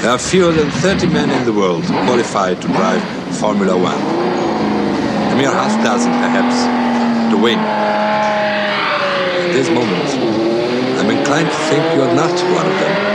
There are fewer than 30 men in the world qualified to drive Formula One. A mere half dozen, perhaps, to win. At this moment, I'm inclined to think you are not one of them.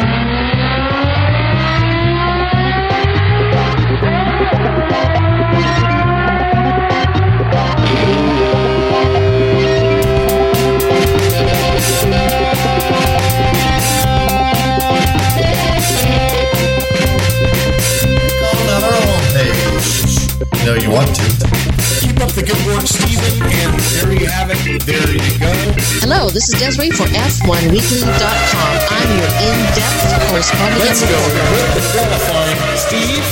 No, you want to. Keep up the good work, Stephen, and there you have it. There you go. Hello, this is Desiree for F1Weekly.com. I'm your in-depth correspondent. Let's go with the qualifying, Steve.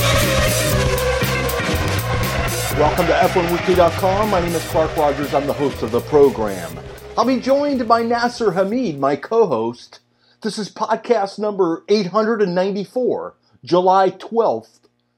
Welcome to F1Weekly.com. My name is Clark Rogers. I'm the host of the program. I'll be joined by Nasser Hamid, my co-host. This is podcast number 894, July 12th.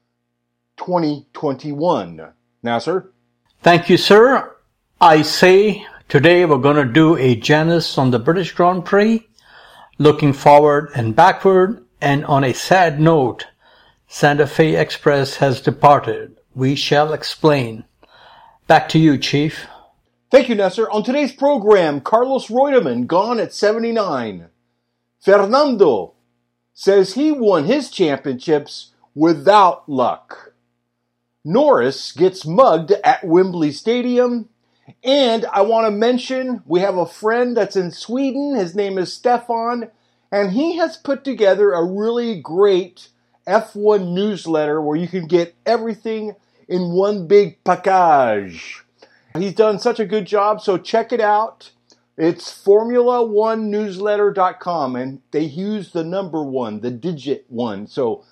2021. Nasser? Thank you, sir. I say today we're going to do a Janus on the British Grand Prix, looking forward and backward, and on a sad note, Santa Fe Express has departed. We shall explain. Back to you, Chief. Thank you, Nasser. On today's program, Carlos Reutemann gone at 79. Fernando says he won his championships without luck. Norris gets mugged at Wembley Stadium. And I want to mention we have a friend that's in Sweden. His name is Stefan. And he has put together a really great F1 newsletter where you can get everything in one big package. He's done such a good job, so check it out. It's Formula1newsletter.com. And they use the number 1, the digit 1. So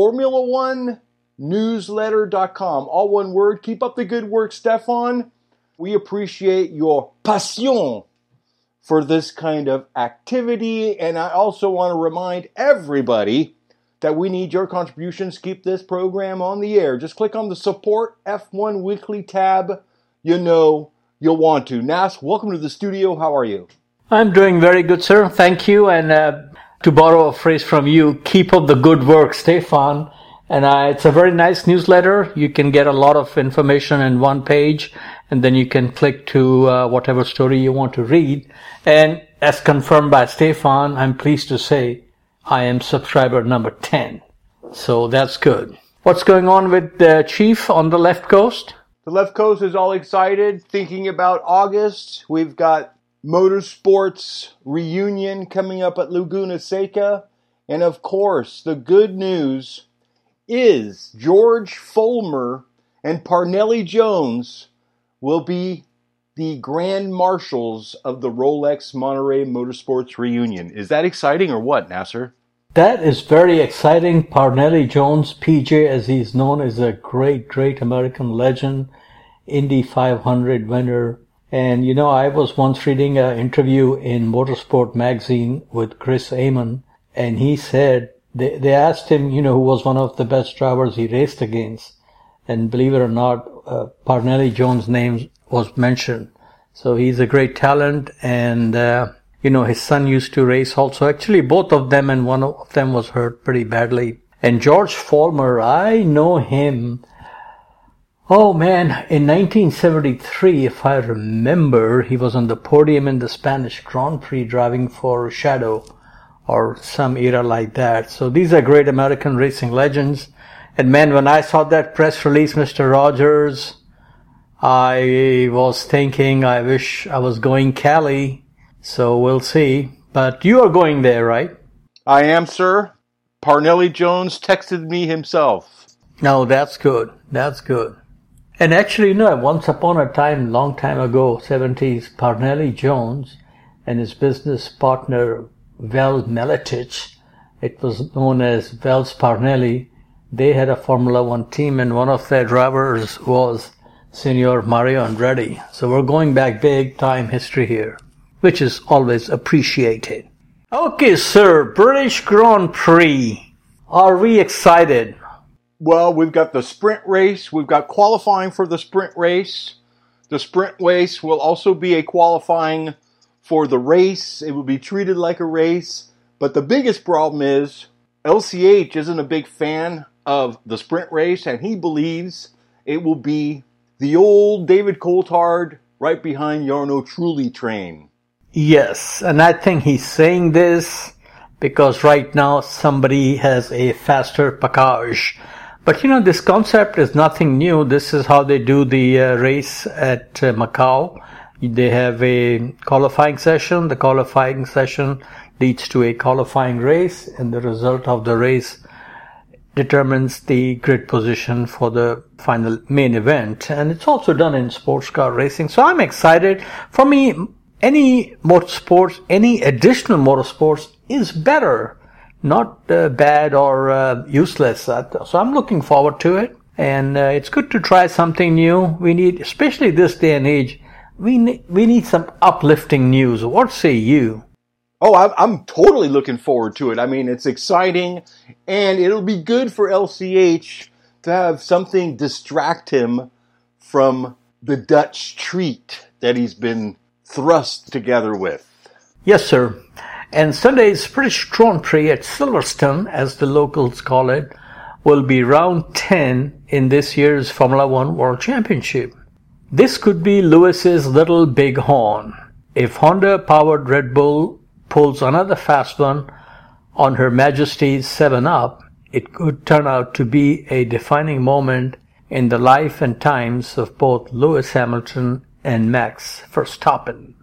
Formula1newsletter.com, all one word. Keep up the good work, Stefan. We appreciate your passion for this kind of activity. And I also want to remind everybody that we need your contributions to keep this program on the air. Just click on the Support F1 Weekly tab. You know you'll want to. Nas, welcome to the studio. How are you? I'm doing very good, sir. Thank you. And to borrow a phrase from you, keep up the good work, Stefan. And it's a very nice newsletter. You can get a lot of information in one page, and then you can click to whatever story you want to read. And as confirmed by Stefan, I'm pleased to say I am subscriber number 10. So that's good. What's going on with the Chief on the left coast? The left coast is all excited, thinking about August. We've got Motorsports reunion coming up at Laguna Seca. And of course, the good news is George Follmer and Parnelli Jones will be the grand marshals of the Rolex Monterey Motorsports reunion. Is that exciting or what, Nasser? That is very exciting. Parnelli Jones, PJ as he's known, is a great, great American legend, Indy 500 winner. And you know, I was once reading an interview in Motorsport magazine with Chris Amon, and he said, They asked him, you know, who was one of the best drivers he raced against. And believe it or not, Parnelli Jones' name was mentioned. So he's a great talent. And, you know, his son used to race also. Actually, both of them, and one of them was hurt pretty badly. And George Follmer, I know him. Oh, man, in 1973, if I remember, he was on the podium in the Spanish Grand Prix driving for Shadow, or some era like that. So these are great American racing legends. And man, when I saw that press release, Mr. Rogers, I was thinking, I wish I was going Cali. So we'll see. But you are going there, right? I am, sir. Parnelli Jones texted me himself. No, that's good. That's good. And actually, you know, once upon a time, long time ago, 70s, Parnelli Jones and his business partner, Vel Meletic, it was known as Vels Parnelli. They had a Formula One team, and one of their drivers was Senor Mario Andretti. So we're going back big time history here, which is always appreciated. Okay, sir, British Grand Prix. Are we excited? Well, we've got the sprint race. We've got qualifying for the sprint race. The sprint race will also be a qualifying for the race. It will be treated like a race. But the biggest problem is LCH isn't a big fan of the sprint race, and he believes it will be the old David Coulthard right behind Jarno Trulli train. Yes, and I think he's saying this because right now somebody has a faster package. But this concept is nothing new. This is how they do the race at Macau. They have a qualifying session. The qualifying session leads to a qualifying race, and the result of the race determines the grid position for the final main event. And it's also done in sports car racing. So I'm excited. For me, any motorsports, any additional motorsports is better, not bad or useless. So I'm looking forward to it. And it's good to try something new. We need, especially this day and age, we need some uplifting news. What say you? Oh, I'm totally looking forward to it. I mean, it's exciting, and it'll be good for LCH to have something distract him from the Dutch treat that he's been thrust together with. Yes, sir. And Sunday's British Grand Prix at Silverstone, as the locals call it, will be round 10 in this year's Formula One World Championship. This could be Lewis's little big horn. If Honda-powered Red Bull pulls another fast one on Her Majesty's 7-Up, it could turn out to be a defining moment in the life and times of both Lewis Hamilton and Max Verstappen.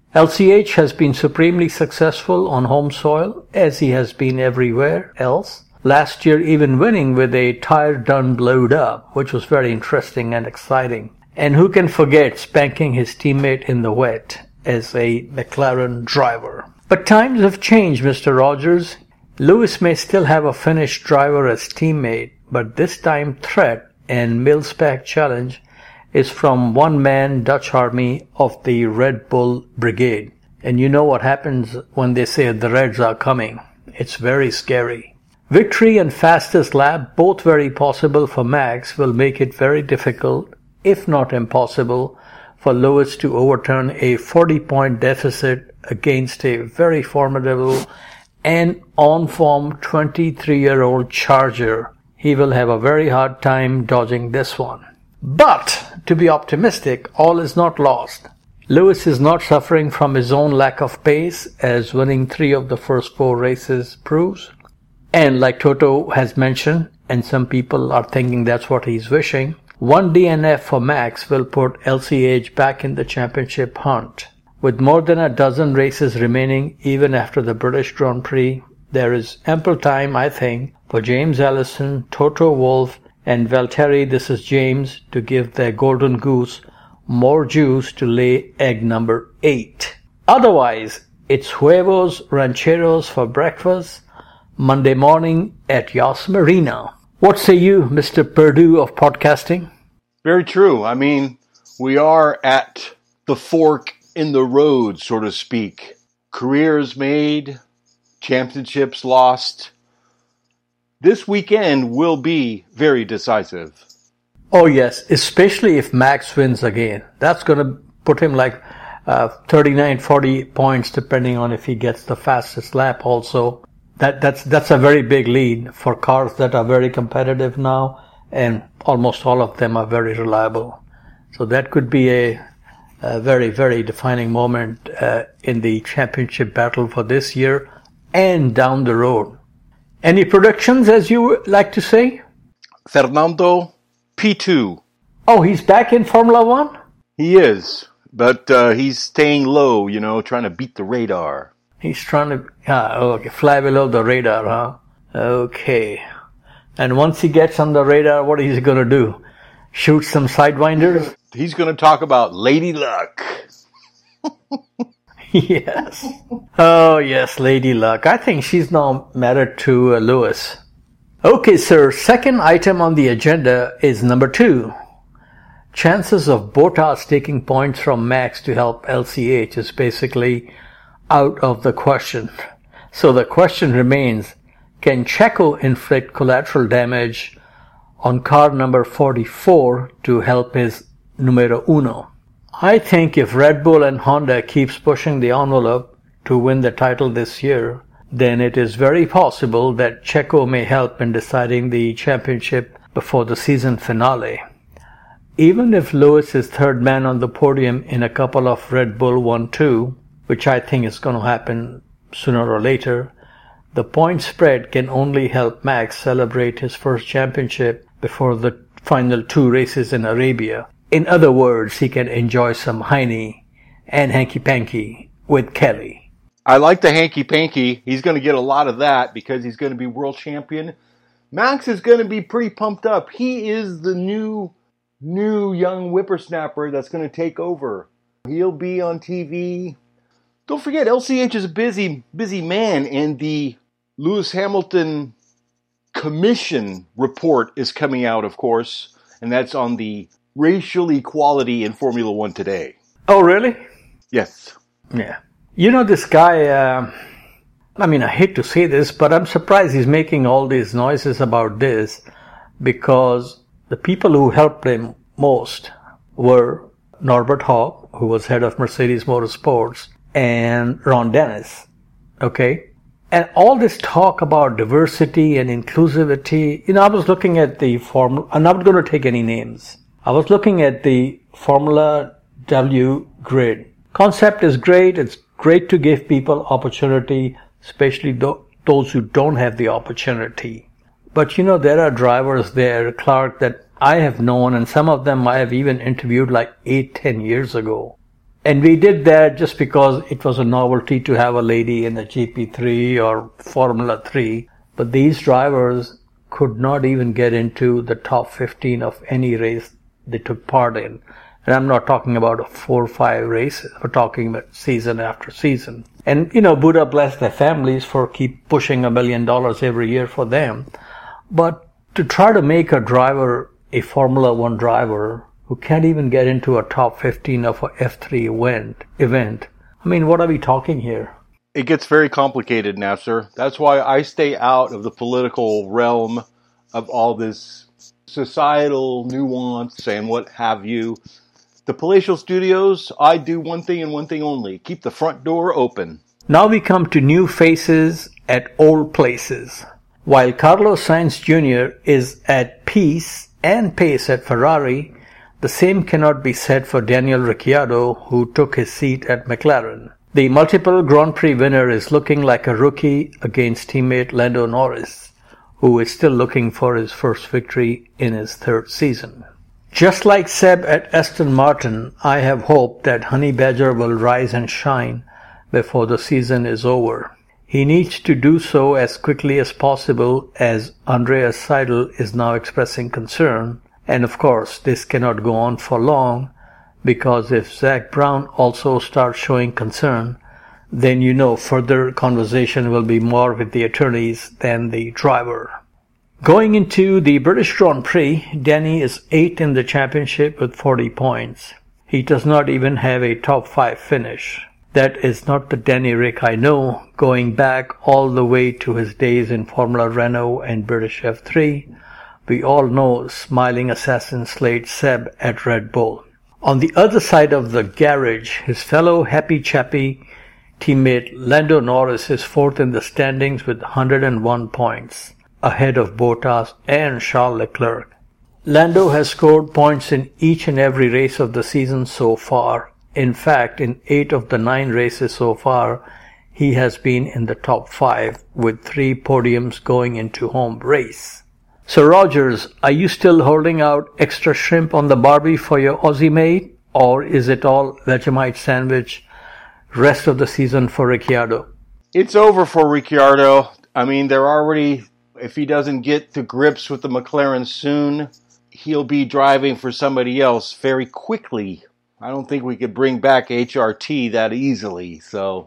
LCH has been supremely successful on home soil, as he has been everywhere else. Last year even winning with a tire done blowed up, which was very interesting and exciting. And who can forget spanking his teammate in the wet as a McLaren driver. But times have changed, Mr. Rogers. Lewis may still have a finished driver as teammate, but this time threat and mil-spec challenge is from one-man Dutch army of the Red Bull Brigade. And you know what happens when they say the Reds are coming. It's very scary. Victory and fastest lap, both very possible for Max, will make it very difficult, if not impossible, for Lewis to overturn a 40-point deficit against a very formidable and on-form 23-year-old Charger. He will have a very hard time dodging this one. But, to be optimistic, all is not lost. Lewis is not suffering from his own lack of pace, as winning 3 of the first 4 races proves. And like Toto has mentioned, and some people are thinking that's what he's wishing, one DNF for Max will put LCH back in the championship hunt. With more than a dozen races remaining even after the British Grand Prix, there is ample time, I think, for James Allison, Toto Wolff, and Valtteri, this is James, to give their golden goose more juice to lay egg number 8. Otherwise, it's huevos rancheros for breakfast Monday morning at Yas Marina. What say you, Mr. Perdue of podcasting? Very true. I mean, we are at the fork in the road, so to speak. Careers made, championships lost. This weekend will be very decisive. Oh yes, especially if Max wins again. That's going to put him like 39, 40 points depending on if he gets the fastest lap also. That's a very big lead for cars that are very competitive now, and almost all of them are very reliable. So that could be a very, very defining moment in the championship battle for this year and down the road. Any predictions, as you like to say? Fernando, P2. Oh, he's back in Formula One? He is, but he's staying low, trying to beat the radar. He's trying to fly below the radar, huh? Okay. And once he gets on the radar, what is he going to do? Shoot some sidewinders? He's going to talk about Lady Luck. Yes. Oh, yes, Lady Luck. I think she's now married to Lewis. Okay, sir. Second item on the agenda is number 2. Chances of Bottas taking points from Max to help LCH is basically out of the question. So the question remains, can Checo inflict collateral damage on car number 44 to help his numero uno? I think if Red Bull and Honda keeps pushing the envelope to win the title this year, then it is very possible that Checo may help in deciding the championship before the season finale. Even if Lewis is third man on the podium in a couple of Red Bull 1-2, which I think is going to happen sooner or later, the point spread can only help Max celebrate his first championship before the final 2 races in Arabia. In other words, he can enjoy some Heine and hanky-panky with Kelly. I like the hanky-panky. He's going to get a lot of that because he's going to be world champion. Max is going to be pretty pumped up. He is the new young whippersnapper that's going to take over. He'll be on TV. Don't forget, LCH is a busy man, and the Lewis Hamilton Commission report is coming out, of course, and that's on the racial equality in Formula One today. Oh, really? Yes. Yeah. You know, this guy, I hate to say this, but I'm surprised he's making all these noises about this, because the people who helped him most were Norbert Haug, who was head of Mercedes Motorsports, and Ron Dennis. Okay? And all this talk about diversity and inclusivity, I was looking at the Formula, I'm not going to take any names. I was looking at the Formula W grid. Concept is great. It's great to give people opportunity, especially those who don't have the opportunity. But there are drivers there, Clark, that I have known, and some of them I have even interviewed like 8-10 years ago. And we did that just because it was a novelty to have a lady in the GP3 or Formula 3. But these drivers could not even get into the top 15 of any race they took part in. And I'm not talking about 4 or 5 races. We're talking about season after season. And, Buddha bless their families for keep pushing $1 million every year for them. But to try to make a driver a Formula One driver who can't even get into a top 15 of a F3 event, what are we talking here? It gets very complicated, Nasser. That's why I stay out of the political realm of all this societal nuance and what have you. The Palatial Studios, I do one thing and one thing only. Keep the front door open. Now we come to new faces at old places. While Carlos Sainz Jr. is at peace and pace at Ferrari, the same cannot be said for Daniel Ricciardo, who took his seat at McLaren. The multiple Grand Prix winner is looking like a rookie against teammate Lando Norris, who is still looking for his first victory in his 3rd season. Just like Seb at Aston Martin, I have hope that Honey Badger will rise and shine before the season is over. He needs to do so as quickly as possible, as Andreas Seidel is now expressing concern. And of course, this cannot go on for long, because if Zach Brown also starts showing concern, then further conversation will be more with the attorneys than the driver. Going into the British Grand Prix, Danny is 8th in the championship with 40 points. He does not even have a top 5 finish. That is not the Danny Rick I know, going back all the way to his days in Formula Renault and British F3. We all know smiling assassin Slade Seb at Red Bull. On the other side of the garage, his fellow happy-chappy teammate Lando Norris is 4th in the standings with 101 points, ahead of Bottas and Charles Leclerc. Lando has scored points in each and every race of the season so far. In fact, in 8 of the 9 races so far, he has been in the top 5 with 3 podiums going into home race. So Rogers, are you still holding out extra shrimp on the Barbie for your Aussie mate? Or is it all Vegemite sandwich rest of the season for Ricciardo? It's over for Ricciardo. They're already, if he doesn't get to grips with the McLaren soon, he'll be driving for somebody else very quickly. I don't think we could bring back HRT that easily. So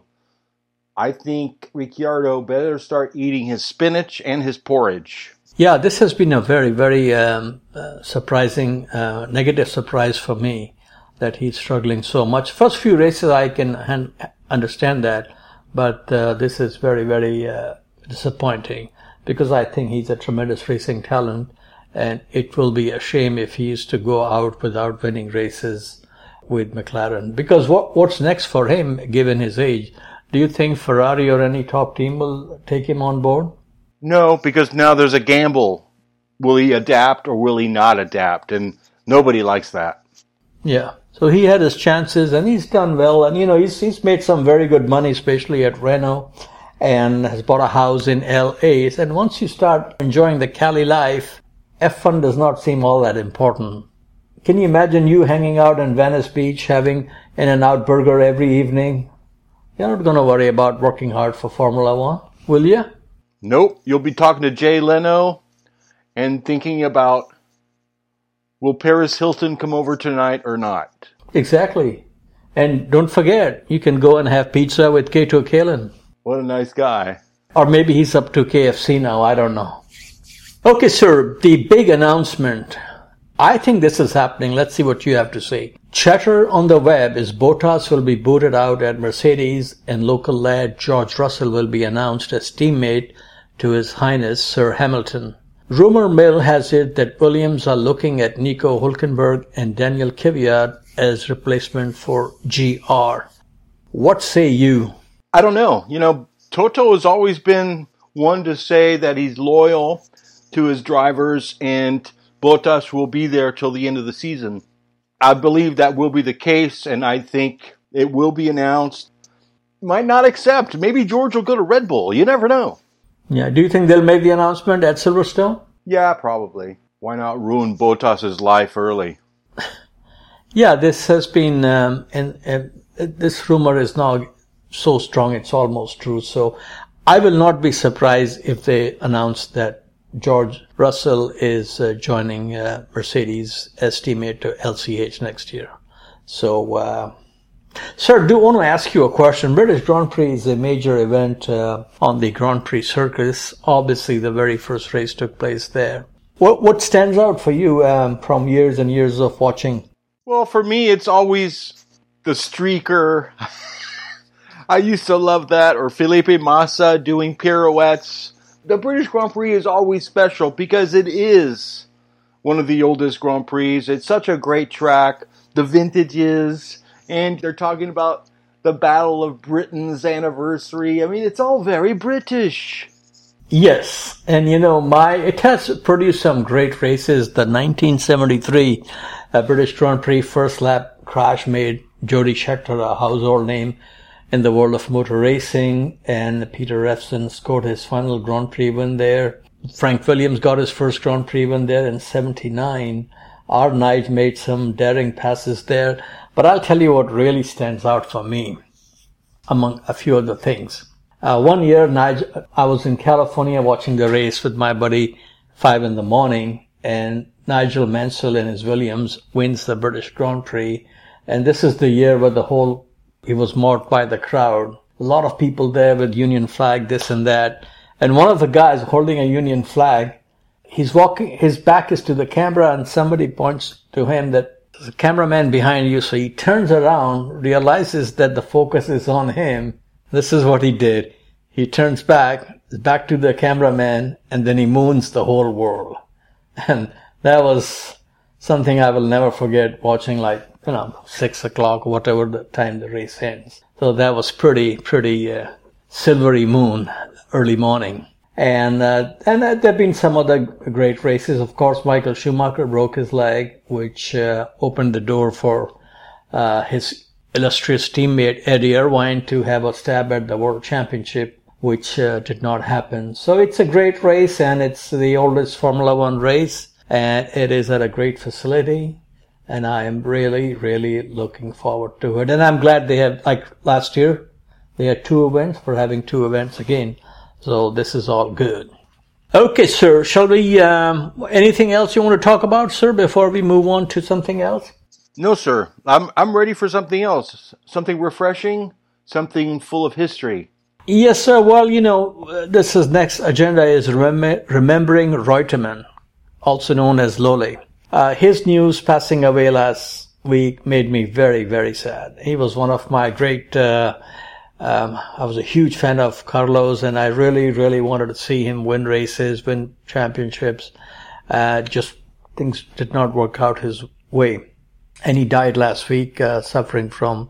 I think Ricciardo better start eating his spinach and his porridge. Yeah, this has been a very, very surprising, negative surprise for me that he's struggling so much. First few races I can understand that, but this is very, very disappointing, because I think he's a tremendous racing talent, and it will be a shame if he is to go out without winning races with McLaren. Because what's next for him, given his age? Do you think Ferrari or any top team will take him on board? No, because now there's a gamble. Will he adapt or will he not adapt? And nobody likes that. Yeah. So he had his chances and he's done well. And, he's made some very good money, especially at Renault, and has bought a house in L.A. And once you start enjoying the Cali life, F1 does not seem all that important. Can you imagine you hanging out in Venice Beach, having In-N-Out burger every evening? You're not going to worry about working hard for Formula One, will you? Nope. You'll be talking to Jay Leno and thinking about, will Paris Hilton come over tonight or not? Exactly. And don't forget, you can go and have pizza with Kato Kalin. What a nice guy. Or maybe he's up to KFC now, I don't know. Okay, sir, the big announcement. I think this is happening. Let's see what you have to say. Chatter on the web is Bottas will be booted out at Mercedes and local lad George Russell will be announced as teammate to His Highness Sir Hamilton. Rumor mill has it that Williams are looking at Nico Hülkenberg and Daniel Kvyat as replacement for GR. What say you? I don't know. Toto has always been one to say that he's loyal to his drivers and Bottas will be there till the end of the season. I believe that will be the case, and I think it will be announced. Might not accept. Maybe George will go to Red Bull. You never know. Yeah. Do you think they'll make the announcement at Silverstone? Yeah, probably. Why not ruin Bottas's life early? Yeah, this has been, this rumor is now so strong it's almost true. So I will not be surprised if they announce that George Russell is joining Mercedes as teammate to LCH next year. So, sir, I do want to ask you a question. British Grand Prix is a major event on the Grand Prix circus. Obviously, the very first race took place there. What stands out for you from years and years of watching? Well, for me, it's always the streaker. I used to love that. Or Felipe Massa doing pirouettes. The British Grand Prix is always special because it is one of the oldest Grand Prix. It's such a great track. The vintages. And they're talking about the Battle of Britain's anniversary. I mean, it's all very British. Yes. And, it has produced some great races. The 1973 British Grand Prix first lap crash made Jody Scheckter a household name in the world of motor racing. And Peter Revson scored his final Grand Prix win there. Frank Williams got his first Grand Prix win there in 79. Our Nige made some daring passes there. But I'll tell you what really stands out for me, among a few other things. One year, I was in California watching the race with my buddy, 5 a.m, and Nigel Mansell in his Williams wins the British Grand Prix. And this is the year where he was mocked by the crowd. A lot of people there with Union flag, this and that. And one of the guys holding a Union flag, he's walking, his back is to the camera, and somebody points to him that there's a cameraman behind you. So he turns around, realizes that the focus is on him. This is what he did. He turns back to the cameraman, and then he moons the whole world. And that was something I will never forget, watching 6 o'clock, whatever the time the race ends. So that was pretty silvery moon, early morning. And there have been some other great races. Of course, Michael Schumacher broke his leg, which opened the door for his illustrious teammate Eddie Irvine to have a stab at the World Championship, which did not happen. So it's a great race, and it's the oldest Formula One race, and it is at a great facility. And I am really, really looking forward to it. And I'm glad they have, like last year, they had 2 events. We're having 2 events again. So this is all good. Okay, sir. Shall we, anything else you want to talk about, sir, before we move on to something else? No, sir. I'm ready for something else. Something refreshing, something full of history. Yes, sir. Well, this is next agenda is remembering Reutemann, also known as Lola. His news passing away last week made me very, very sad. He was one of my great, I was a huge fan of Carlos, and I really, really wanted to see him win races, win championships. Just things did not work out his way. And he died last week, suffering from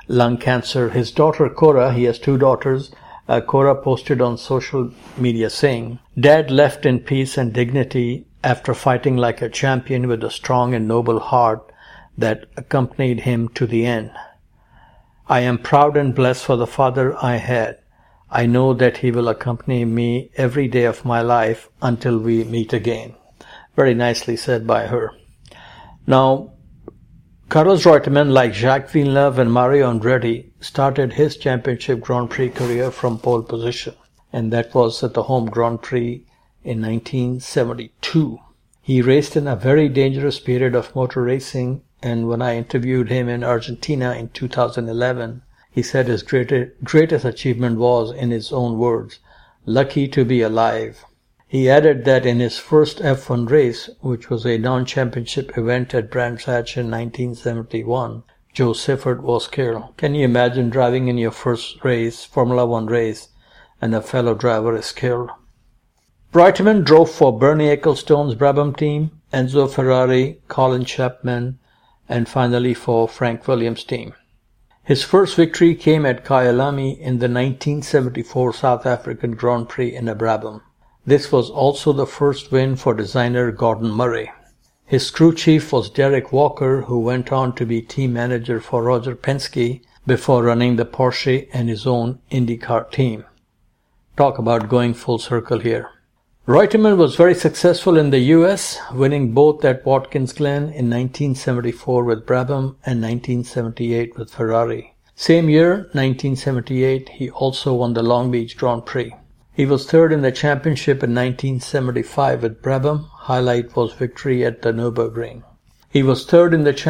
lung cancer. His daughter Cora, he has two daughters, Cora posted on social media saying, "Dad left in peace and dignity after fighting like a champion with a strong and noble heart that accompanied him to the end. I am proud and blessed for the father I had. I know that he will accompany me every day of my life until we meet again." Very nicely said by her. Now, Carlos Reutemann, like Jacques Villeneuve and Mario Andretti, started his championship Grand Prix career from pole position, and that was at the home Grand Prix in 1972. He raced in a very dangerous period of motor racing, and when I interviewed him in Argentina in 2011, he said his greatest achievement was, in his own words, "lucky to be alive." He added that in his first F1 race, which was a non-championship event at Brands Hatch in 1971, Joe Sifford was killed. Can you imagine driving in your first race, Formula One race, and a fellow driver is killed? Reutemann drove for Bernie Ecclestone's Brabham team, Enzo Ferrari, Colin Chapman, and finally for Frank Williams' team. His first victory came at Kyalami in the 1974 South African Grand Prix in a Brabham. This was also the first win for designer Gordon Murray. His crew chief was Derek Walker, who went on to be team manager for Roger Penske before running the Porsche and his own IndyCar team. Talk about going full circle here. Reutemann was very successful in the US, winning both at Watkins Glen in 1974 with Brabham and 1978 with Ferrari. Same year, 1978, he also won the Long Beach Grand Prix. He was third in the championship in 1975 with Brabham. Highlight was victory at the Nürburgring. He was third in the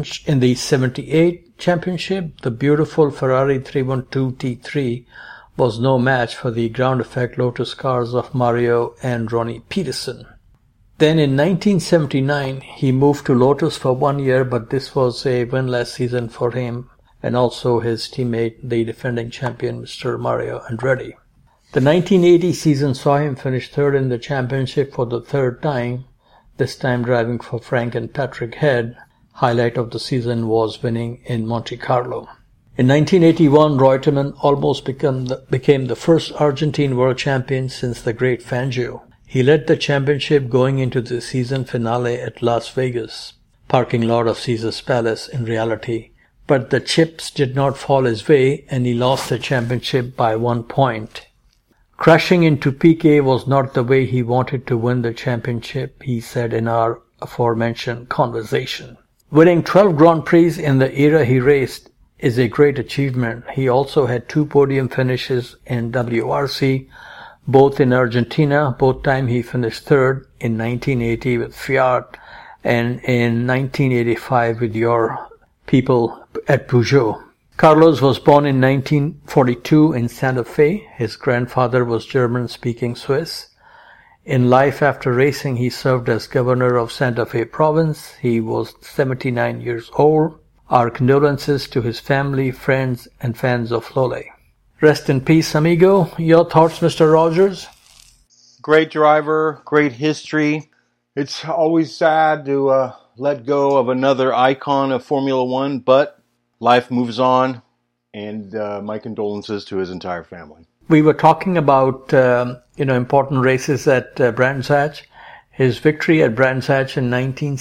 78 championship. The beautiful Ferrari 312 T3 was no match for the ground effect Lotus cars of Mario and Ronnie Peterson. Then in 1979, he moved to Lotus for 1 year, but this was a winless season for him and also his teammate, the defending champion, Mr. Mario Andretti. The 1980 season saw him finish third in the championship for the third time, this time driving for Frank and Patrick Head. Highlight of the season was winning in Monte Carlo. In 1981, Reutemann almost became the first Argentine world champion since the great Fangio. He led the championship going into the season finale at Las Vegas, parking lot of Caesar's Palace in reality. But the chips did not fall his way and he lost the championship by 1 point. Crashing into Piquet was not the way he wanted to win the championship, he said in our aforementioned conversation. Winning 12 Grand Prix in the era he raced is a great achievement. He also had 2 podium finishes in WRC, both in Argentina. Both times he finished third, in 1980 with Fiat and in 1985 with your people at Peugeot. Carlos was born in 1942 in Santa Fe. His grandfather was German-speaking Swiss. In life after racing, he served as governor of Santa Fe province. He was 79 years old. Our condolences to his family, friends, and fans of Lole. Rest in peace, amigo. Your thoughts, Mr. Rogers? Great driver, great history. It's always sad to let go of another icon of Formula One, but life moves on, and my condolences to his entire family. We were talking about important races at Brands Hatch. His victory at Brands Hatch in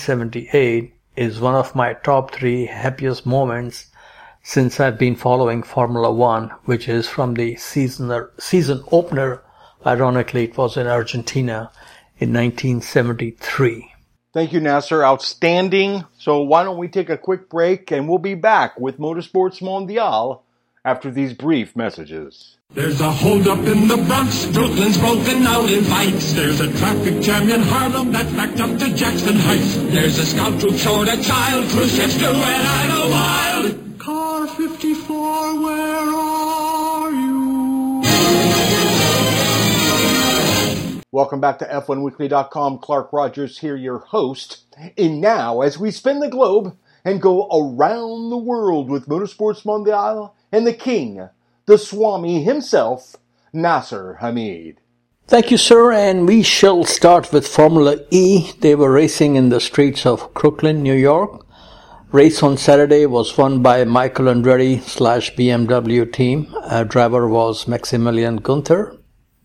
1978 is one of my top 3 happiest moments since I've been following Formula One, which is from the season opener. Ironically, it was in Argentina in 1973. Thank you, Nasser. Outstanding. So why don't we take a quick break, and we'll be back with Motorsports Mondial after these brief messages. There's a holdup in the Bronx, Brooklyn's broken out in fights. There's a traffic jam in Harlem that's backed up to Jackson Heights. There's a scout troop short a child, Khrushchev's doing I know wild. Car 54, where are you? Welcome back to F1Weekly.com. Clark Rogers here, your host. And now, as we spin the globe and go around the world with Motorsports Mondial and the king, the Swami himself, Nasser Hamid. Thank you, sir, and we shall start with Formula E. They were racing in the streets of Crooklyn, New York. Race on Saturday was won by Michael Andretti / BMW team. Driver was Maximilian Gunther.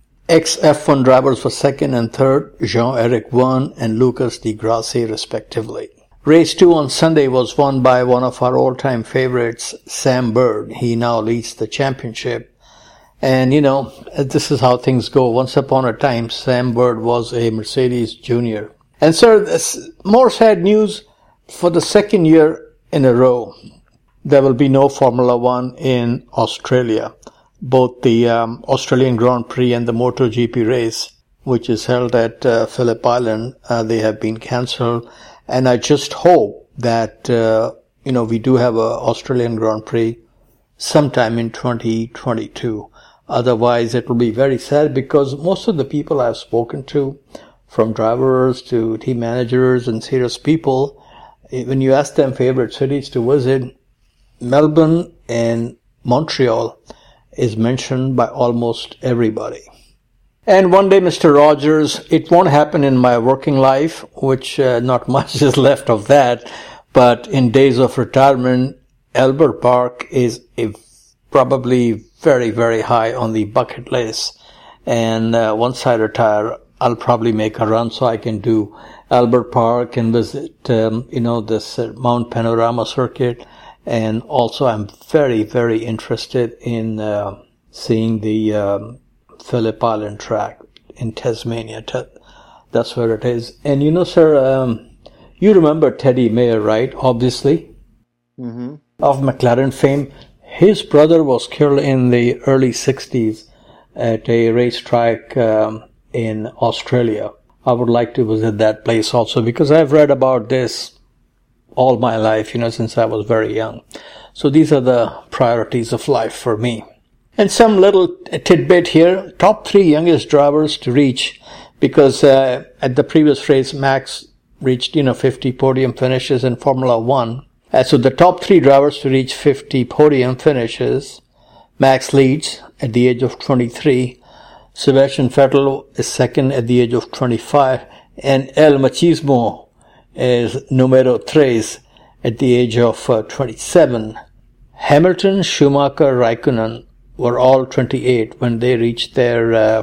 Ex-F1 drivers were second and third, Jean-Eric Vergne and Lucas Di Grassi respectively. Race 2 on Sunday was won by one of our all-time favorites, Sam Bird. He now leads the championship. And, this is how things go. Once upon a time, Sam Bird was a Mercedes junior. And, sir, more sad news. For the second year in a row, there will be no Formula One in Australia. Both the Australian Grand Prix and the MotoGP race, which is held at Phillip Island, they have been cancelled. And I just hope that, we do have a Australian Grand Prix sometime in 2022. Otherwise, it will be very sad because most of the people I've spoken to, from drivers to team managers and serious people, when you ask them favorite cities to visit, Melbourne and Montreal is mentioned by almost everybody. And one day, Mr. Rogers, it won't happen in my working life, which not much is left of that, but in days of retirement, Albert Park is probably very, very high on the bucket list. And once I retire, I'll probably make a run so I can do Albert Park and visit, this Mount Panorama circuit. And also I'm very, very interested in seeing the Phillip Island track in Tasmania. That's where it is. And sir, you remember Teddy Mayer, right? Obviously. Mm-hmm. Of McLaren fame. His brother was killed in the early 60s at a racetrack in Australia. I would like to visit that place also because I've read about this all my life, since I was very young. So these are the priorities of life for me. And some little tidbit here, top 3 youngest drivers to reach, because at the previous race, Max reached, 50 podium finishes in Formula One. So the top 3 drivers to reach 50 podium finishes, Max leads at the age of 23, Sebastian Vettel is second at the age of 25, and El Machismo is numero 3 at the age of 27. Hamilton, Schumacher, Raikkonen were all 28 when they reached their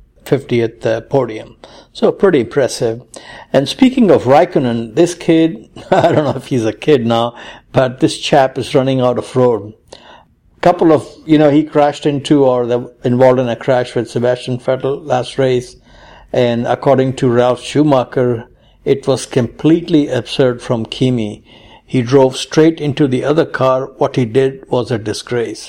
50th podium. So pretty impressive. And speaking of Raikkonen, this kid, I don't know if he's a kid now, but this chap is running out of road. Couple of, he crashed into involved in a crash with Sebastian Vettel last race. And according to Ralf Schumacher, it was completely absurd from Kimi. He drove straight into the other car. What he did was a disgrace.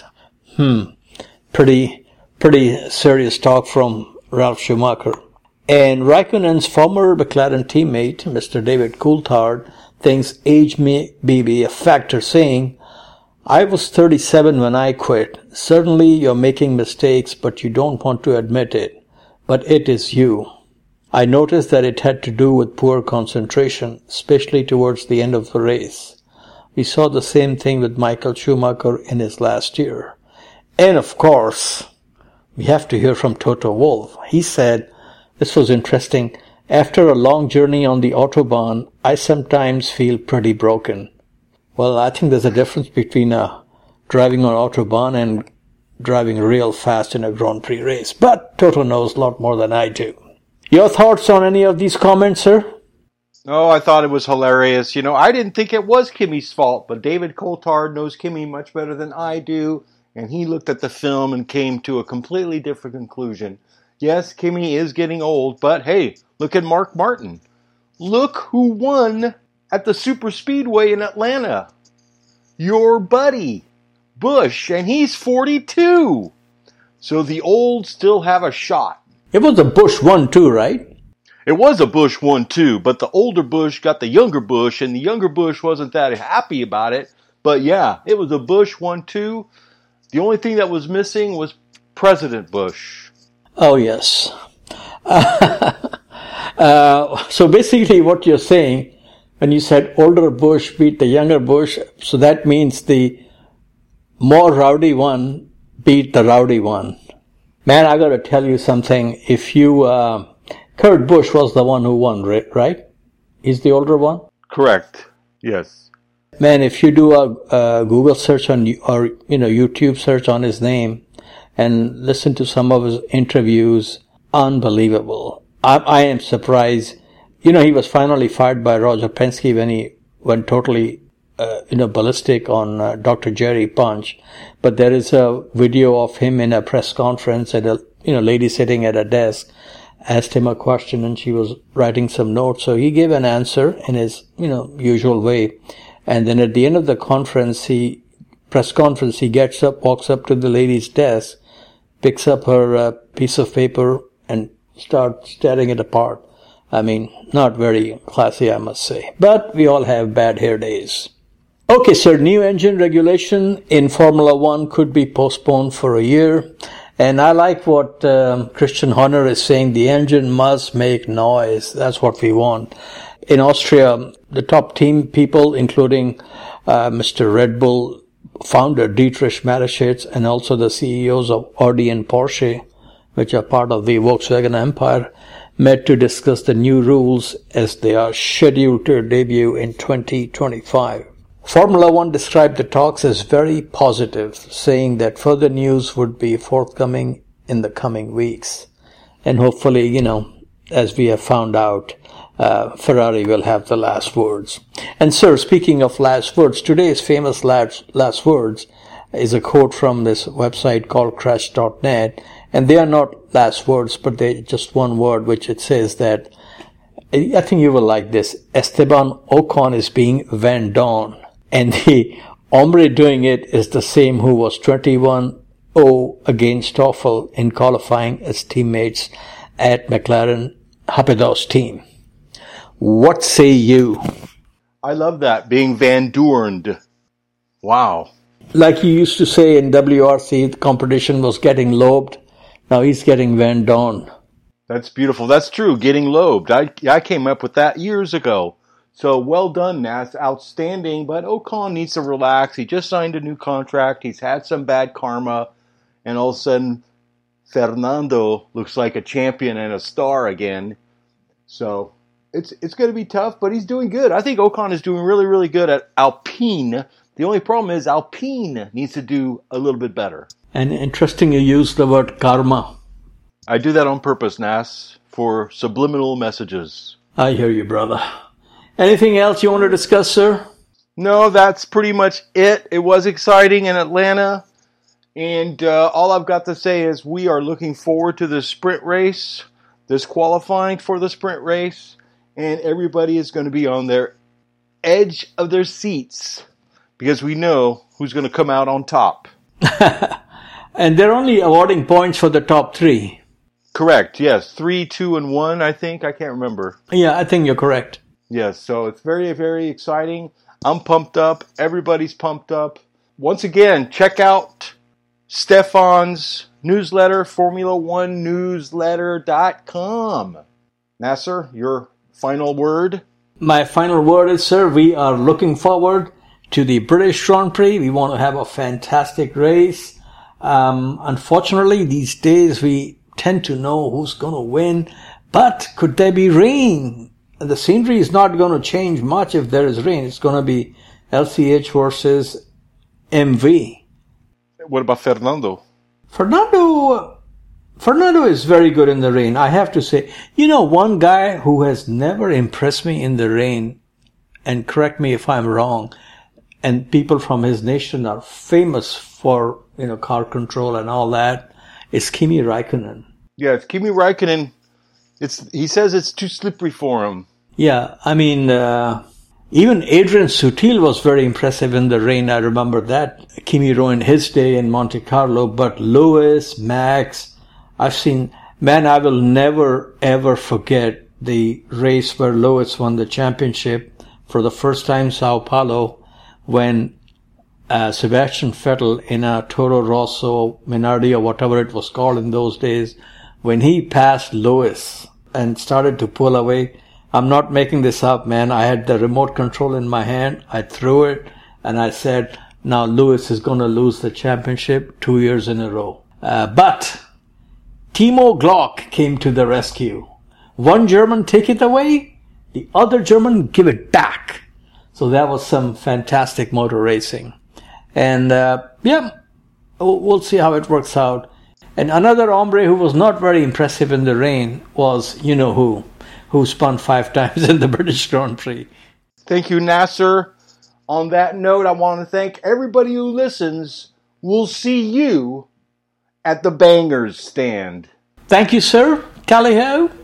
Pretty serious talk from Ralf Schumacher. And Raikkonen's former McLaren teammate, Mr. David Coulthard, thinks age may be a factor, saying, I was 37 when I quit. Certainly you're making mistakes, but you don't want to admit it. But it is you. I noticed that it had to do with poor concentration, especially towards the end of the race. We saw the same thing with Michael Schumacher in his last year. And of course, we have to hear from Toto Wolff. He said, this was interesting, after a long journey on the Autobahn, I sometimes feel pretty broken. Well, I think there's a difference between driving on Autobahn and driving real fast in a Grand Prix race. But Toto knows a lot more than I do. Your thoughts on any of these comments, sir? Oh, I thought it was hilarious. I didn't think it was Kimi's fault, but David Coulthard knows Kimi much better than I do, and he looked at the film and came to a completely different conclusion. Yes, Kimi is getting old, but hey, look at Mark Martin. Look who won at the Super Speedway in Atlanta. Your buddy, Busch, and he's 42. So the old still have a shot. It was a Busch 1-2, right? It was a Busch 1-2, but the older Busch got the younger Busch, and the younger Busch wasn't that happy about it. But yeah, it was a Busch 1-2. The only thing that was missing was President Bush. Oh, yes. So basically what you're saying, when you said older Bush beat the younger Bush, so that means the more rowdy one beat the rowdy one. Man, I got to tell you something. If you, Kurt Busch was the one who won, right? He's the older one? Correct. Yes. Man, if you do a Google search or YouTube search on his name and listen to some of his interviews, unbelievable. I am surprised. He was finally fired by Roger Penske when he went totally, ballistic on Dr. Jerry Punch. But there is a video of him in a press conference and a lady sitting at a desk asked him a question and she was writing some notes. So he gave an answer in his, usual way. And then at the end of the press conference, he gets up, walks up to the lady's desk, picks up her piece of paper and starts tearing it apart. I mean, not very classy, I must say. But we all have bad hair days. Okay, sir, new engine regulation in Formula One could be postponed for a year. And I like what Christian Horner is saying. The engine must make noise. That's what we want. In Austria, the top team people, including Mr. Red Bull founder Dietrich Mateschitz and also the CEOs of Audi and Porsche, which are part of the Volkswagen empire, met to discuss the new rules as they are scheduled to debut in 2025. Formula One described the talks as very positive, saying that further news would be forthcoming in the coming weeks. And hopefully, as we have found out, Ferrari will have the last words. And sir, speaking of last words, today's famous last words is a quote from this website called crash.net. And they are not last words, but they're just one word, which it says that, I think you will like this, Esteban Ocon is being Van Dorn. And the hombre doing it is the same who was 21-0 against Stoffel in qualifying as teammates at McLaren Hapidos team. What say you? I love that, being Van Doorned. Wow. Like you used to say in WRC, the competition was getting lobed. Now he's getting Van Dorn. That's beautiful. That's true, getting lobed. I came up with that years ago. So well done, Nas. Outstanding. But Ocon needs to relax. He just signed a new contract. He's had some bad karma. And all of a sudden, Fernando looks like a champion and a star again. So it's going to be tough, but he's doing good. I think Ocon is doing really, really good at Alpine. The only problem is Alpine needs to do a little bit better. And interesting you use the word karma. I do that on purpose, Nas, for subliminal messages. I hear you, brother. Anything else you want to discuss, sir? No, that's pretty much it. It was exciting in Atlanta. And all I've got to say is we are looking forward to the sprint race, this qualifying for the sprint race. And everybody is going to be on their edge of their seats because we know who's going to come out on top. And they're only awarding points for the top three. Correct, yes. 3, 2, and 1, I think. I can't remember. Yeah, I think you're correct. Yes, so it's very, very exciting. I'm pumped up. Everybody's pumped up. Once again, check out Stefan's newsletter, Formula1newsletter.com. Nasser, your final word? My final word is, sir, we are looking forward to the British Grand Prix. We want to have a fantastic race. Unfortunately, these days we tend to know who's going to win. But could there be rain? The scenery is not going to change much if there is rain. It's going to be LCH versus MV. What about Fernando? Fernando is very good in the rain, I have to say. One guy who has never impressed me in the rain, and correct me if I'm wrong, and people from his nation are famous for, car control and all that, is Kimi Räikkönen. Yes, Kimi Räikkönen, he says it's too slippery for him. Yeah, I mean, even Adrian Sutil was very impressive in the rain. I remember that. Kimi ruined his day in Monte Carlo, but Lewis, Max, I will never ever forget the race where Lewis won the championship for the first time in Sao Paulo when Sebastian Vettel in a Toro Rosso, Minardi or whatever it was called in those days, when he passed Lewis and started to pull away. I'm not making this up, man. I had the remote control in my hand. I threw it and I said, now Lewis is going to lose the championship 2 years in a row. But Timo Glock came to the rescue. One German take it away, the other German give it back. So that was some fantastic motor racing. And we'll see how it works out. And another hombre who was not very impressive in the rain was who spun 5 times in the British Grand Prix. Thank you, Nasser. On that note, I want to thank everybody who listens. We'll see you at the Bangers stand. Thank you, sir. Tally-ho.